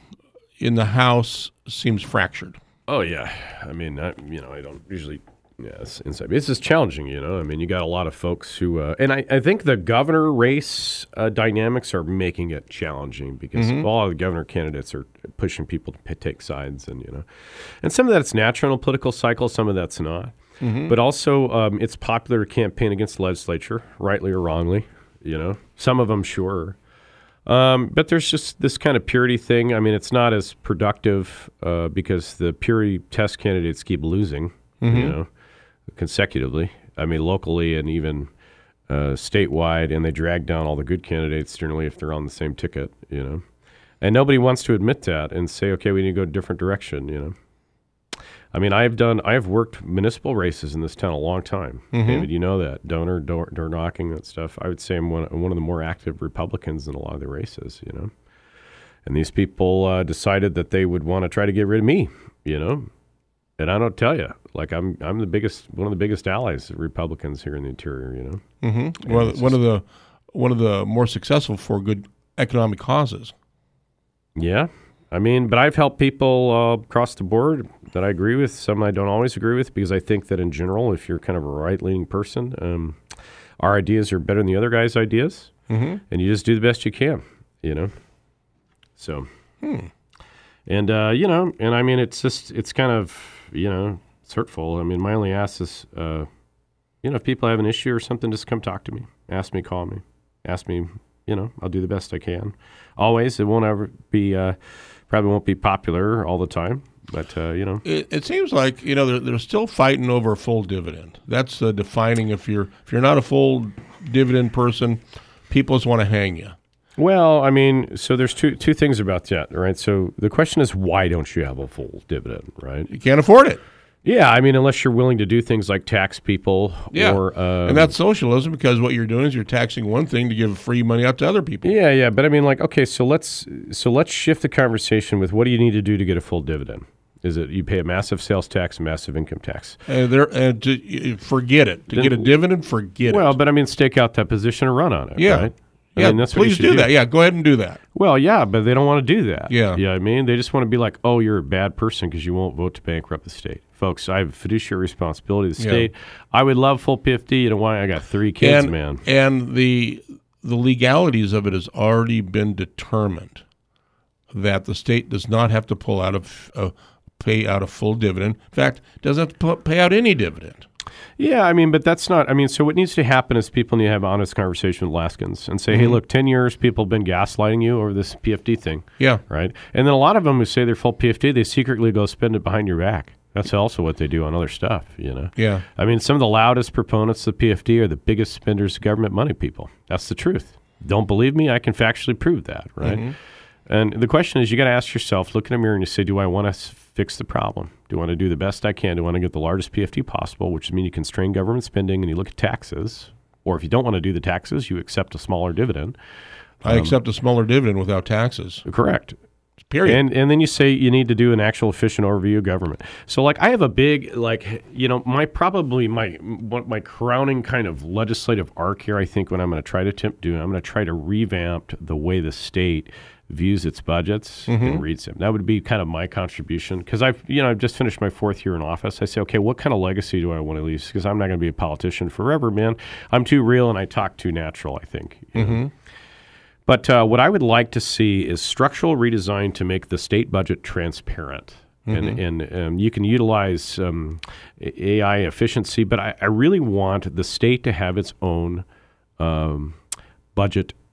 in the House seems fractured. Oh, yeah. I mean, I don't usually... Yeah, it's just challenging, I mean, you got a lot of folks who, and I think the governor race dynamics are making it challenging because a lot of the governor candidates are pushing people to take sides, and and some of that's natural in a political cycle, some of that's not. But also, it's popular to campaign against the legislature, rightly or wrongly. Some of them, sure. But there's just this kind of purity thing. I mean, it's not as productive because the purity test candidates keep losing, consecutively. I mean, locally and even statewide, and they drag down all the good candidates generally if they're on the same ticket, And nobody wants to admit that and say, okay, we need to go a different direction, I mean, I've worked municipal races in this town a long time. Mm-hmm. David, you know that. Donor, door knocking, that stuff. I would say I'm one of the more active Republicans in a lot of the races, And these people decided that they would want to try to get rid of me, And I don't tell you, like I'm one of the biggest allies of Republicans here in the interior, Mm-hmm. Well, one of the more successful for good economic causes. Yeah. I mean, but I've helped people across the board that I agree with, some I don't always agree with, because I think that in general, if you're kind of a right-leaning person, our ideas are better than the other guy's ideas, and you just do the best you can, So, and, and I mean, it's kind of, it's hurtful. I mean, my only ask is, if people have an issue or something, just come talk to me. Ask me, call me. Ask me, I'll do the best I can. Always, it won't ever be... probably won't be popular all the time, but, It seems like, they're still fighting over a full dividend. That's defining if you're not a full dividend person, people just want to hang you. Well, I mean, so there's two things about that, right? So the question is, why don't you have a full dividend, right? You can't afford it. Yeah, I mean, unless you're willing to do things like tax people. Yeah, or, and that's socialism, because what you're doing is you're taxing one thing to give free money out to other people. Yeah, but I mean, like, okay, so let's shift the conversation with what do you need to do to get a full dividend? Is it you pay a massive sales tax, a massive income tax? Forget it. To get a dividend, forget it. Well, but I mean, stake out that position and run on it, right? Yeah, that's what please do that. Yeah, go ahead and do that. Well, yeah, but they don't want to do that. Yeah. I mean, they just want to be like, oh, you're a bad person because you won't vote to bankrupt the state. Folks, I have a fiduciary responsibility to the state. I would love full 50. You know why? I got 3 kids, man. And the legalities of it has already been determined that the state does not have to pay out a full dividend. In fact, it doesn't have to pay out any dividend. Yeah, I mean, but that's not, I mean, so what needs to happen is people need to have an honest conversation with Alaskans and say, hey, look, 10 years people have been gaslighting you over this PFD thing. Yeah. Right? And then a lot of them who say they're full PFD, they secretly go spend it behind your back. That's also what they do on other stuff, Yeah. I mean, some of the loudest proponents of PFD are the biggest spenders of government money people. That's the truth. Don't believe me? I can factually prove that, right? Mm-hmm. And the question is, you got to ask yourself, look in a mirror and you say, do I want to fix the problem? Do I want to do the best I can? Do I want to get the largest PFD possible, which means you constrain government spending and you look at taxes? Or if you don't want to do the taxes, you accept a smaller dividend. I accept a smaller dividend without taxes. Correct. Period. And then you say you need to do an actual efficient overview of government. So, like, I have a big, like, my crowning kind of legislative arc here, I think, when I'm going to try to I'm going to try to revamp the way the state views its budgets and reads them. That would be kind of my contribution, because I've just finished my 4th year in office. I say, okay, what kind of legacy do I want to leave? Because I'm not going to be a politician forever, man. I'm too real and I talk too natural, I think. You know? But what I would like to see is structural redesign to make the state budget transparent. And you can utilize AI efficiency, but I really want the state to have its own budget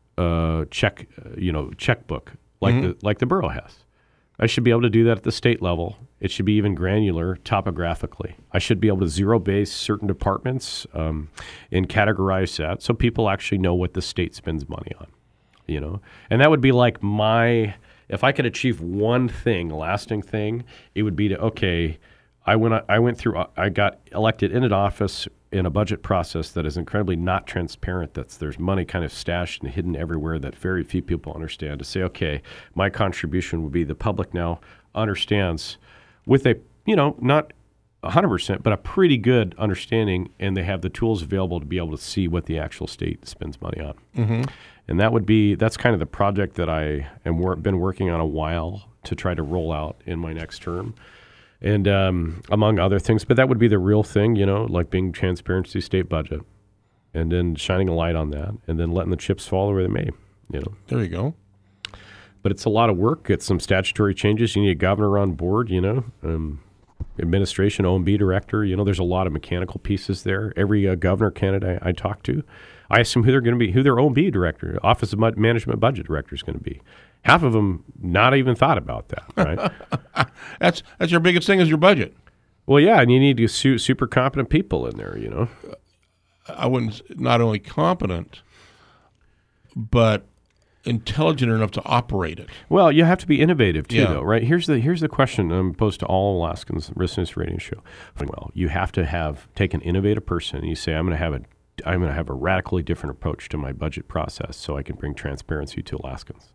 checkbook like the borough has. I should be able to do that at the state level. It should be even granular topographically. I should be able to zero-base certain departments and categorize that so people actually know what the state spends money on. And that would be like if I could achieve one thing, lasting thing, it would be I got elected in an office in a budget process that is incredibly not transparent, there's money kind of stashed and hidden everywhere that very few people understand, to say, okay, my contribution would be the public now understands with a, not 100%, but a pretty good understanding, and they have the tools available to be able to see what the actual state spends money on. And that's kind of the project that I been working on a while to try to roll out in my next term. And among other things, but that would be the real thing, like being transparent to the state budget and then shining a light on that and then letting the chips fall where they may, There you go. But it's a lot of work. It's some statutory changes. You need a governor on board, administration, OMB director. There's a lot of mechanical pieces there. Every governor candidate I talk to, I assume who their OMB director, Office of Management Budget Director is going to be. Half of them not even thought about that, right? That's your biggest thing is your budget. Well, yeah, and you need super competent people in there, I wouldn't, not only competent, but intelligent enough to operate it. Well, you have to be innovative too, though, right? Here's the question posed to all Alaskans listening to this radio show. Well, you have to take an innovative person, and you say, I'm going to have a radically different approach to my budget process so I can bring transparency to Alaskans.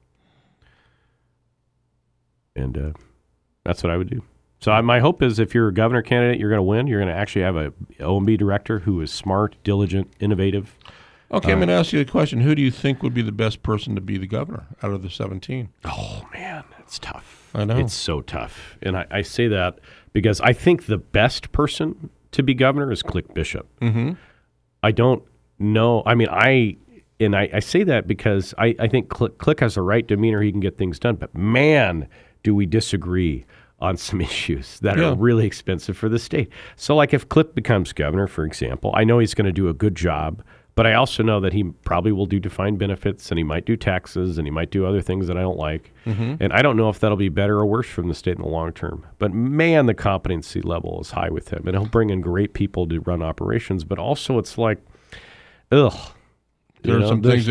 And that's what I would do. So my hope is if you're a governor candidate, you're going to win. You're going to actually have a OMB director who is smart, diligent, innovative. Okay, I'm going to ask you a question. Who do you think would be the best person to be the governor out of the 17? Oh, man, it's tough. I know. It's so tough. And I say that because I think the best person to be governor is Click Bishop. Mm-hmm. I don't know. I mean, I say that because I think Click has the right demeanor. He can get things done. But, man, do we disagree on some issues that are really expensive for the state. So, like if Click becomes governor, for example, I know he's going to do a good job, but I also know that he probably will do defined benefits, and he might do taxes, and he might do other things that I don't like. Mm-hmm. And I don't know if that'll be better or worse from the state in the long term. But, man, the competency level is high with him, and he'll bring in great people to run operations. But also it's like, ugh. There's some things.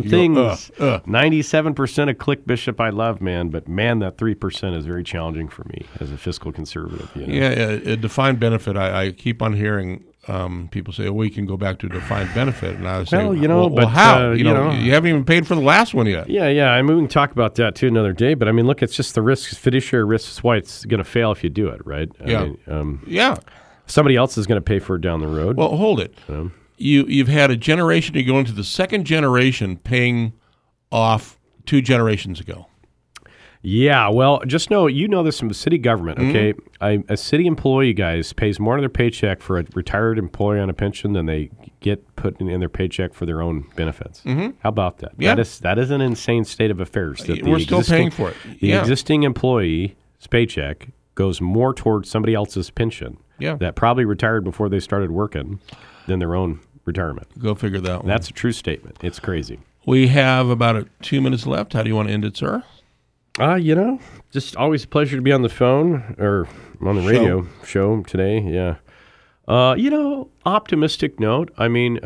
97% of Click Bishop I love, man, but man, that 3% is very challenging for me as a fiscal conservative. You know? Yeah, a defined benefit. I keep on hearing people say, "Oh, we can go back to a defined benefit," and I say, "Well, how? You haven't even paid for the last one yet." Yeah. I mean, we can talk about that too another day. But I mean, look, it's just the risk, fiduciary risk. Is why it's going to fail if you do it, right? Yeah. Somebody else is going to pay for it down the road. Well, hold it. You've had a generation, you go into the second generation paying off 2 generations ago. Yeah, well, just know, this from the city government, okay? A city employee, guys, pays more in their paycheck for a retired employee on a pension than they get put in their paycheck for their own benefits. Mm-hmm. How about that? Yeah. That is an insane state of affairs. We're still paying for it. The existing employee's paycheck goes more towards somebody else's pension that probably retired before they started working than their own retirement. Go figure that one. That's a true statement. It's crazy. We have about 2 minutes left. How do you want to end it, sir? Just always a pleasure to be on the phone or on the radio show today. Yeah. Optimistic note. I mean,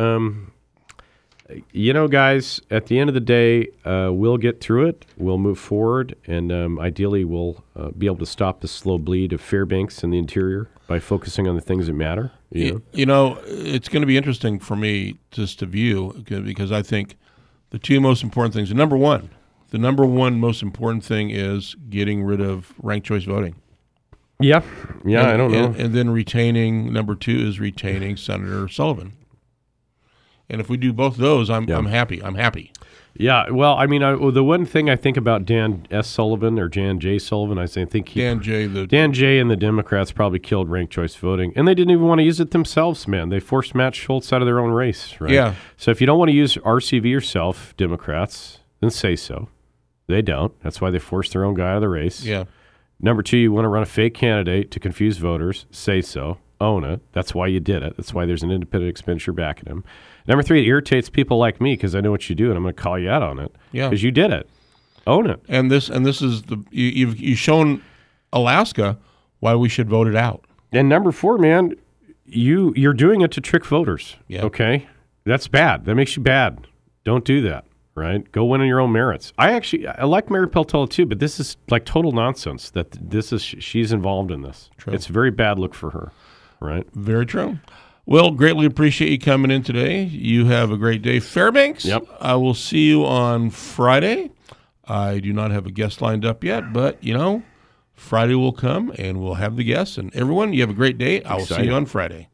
guys, at the end of the day, we'll get through it. We'll move forward, and ideally we'll be able to stop the slow bleed of Fairbanks and the interior by focusing on the things that matter. It's going to be interesting for me just to view, because I think the 2 most important things, the number one most important thing is getting rid of ranked choice voting. Yeah, I don't know. And then number 2 is retaining Senator Sullivan. And if we do both those, I'm happy. I'm happy. Yeah, well, I mean, the one thing I think about Dan S. Sullivan or Jan J. Sullivan, Dan J. and the Democrats probably killed ranked choice voting, and they didn't even want to use it themselves, man. They forced Matt Schultz out of their own race, right? Yeah. So if you don't want to use RCV yourself, Democrats, then say so. They don't. That's why they forced their own guy out of the race. Yeah. Number 2, you want to run a fake candidate to confuse voters, say so. Own it. That's why you did it. That's why there's an independent expenditure backing him. Number 3, it irritates people like me because I know what you do, and I'm going to call you out on it. Yeah, because you did it. Own it. And this is you've shown Alaska why we should vote it out. And number 4, man, you're doing it to trick voters. Yeah. Okay, that's bad. That makes you bad. Don't do that. Right? Go win on your own merits. I like Mary Peltola too, but this is like total nonsense that she's involved in this. True. It's a very bad look for her. Right? Very true. Well, greatly appreciate you coming in today. You have a great day. Fairbanks, Yep. I will see you on Friday. I do not have a guest lined up yet, but, Friday will come and we'll have the guests. And everyone, you have a great day. I will see you on Friday.